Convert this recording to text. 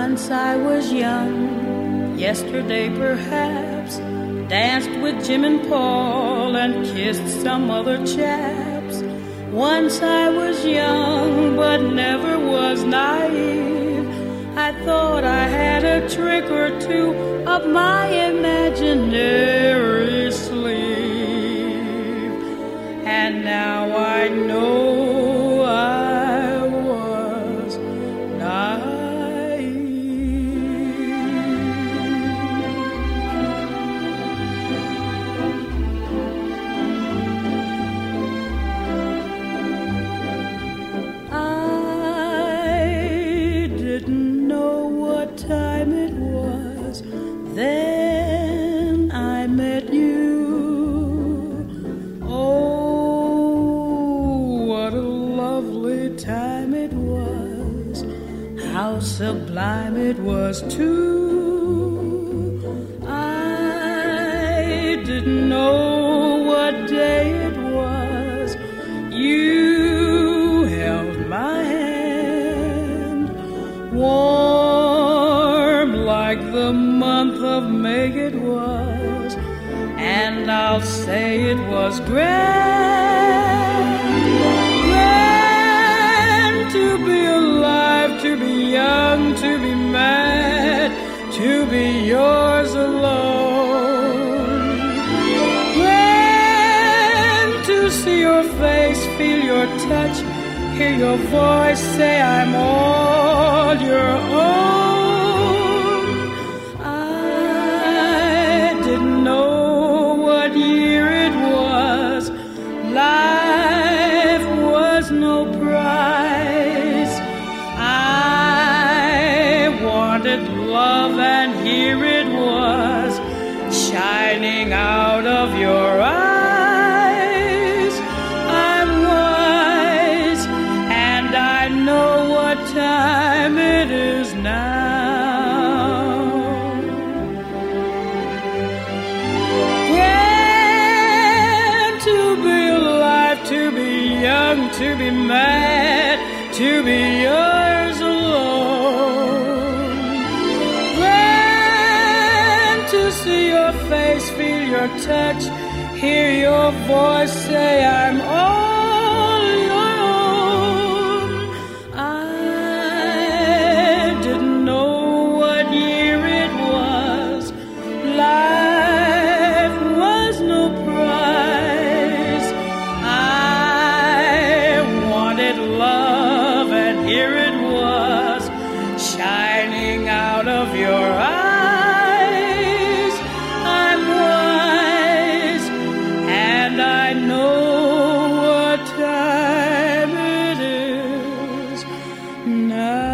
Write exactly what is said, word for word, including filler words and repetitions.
Once I was young, yesterday perhaps, danced with Jim and Paul and kissed some other chaps. Once I was young, but never was naive. I thought I had a trick or two up my imaginary sleeve. And now I know I was naive. I didn't know what time it was. Then I met you. Oh, what a lovely time it was. How sublime it was too. I didn't know what day it was. You held my hand, warm like the month of May it was, and I'll say it was grand, grand to be alive, to be young, to be mad, to be yours alone. Grand to see your face, feel your touch, hear your voice, say I'm all your own. I didn't know what year it was. Life was no prize. I wanted love, and here it was, shining out of your eyes. I'm wise, and I know what time it is now. Grand to be alive, to be young, to be mad, to be yours alone. Grand to see your face, feel your touch, hear your voice, say I'm all your own. I didn't know what year it was. Life was no prize. I wanted love, and here it was, shining out of your eyes. I'm wise, and I know what time it is now.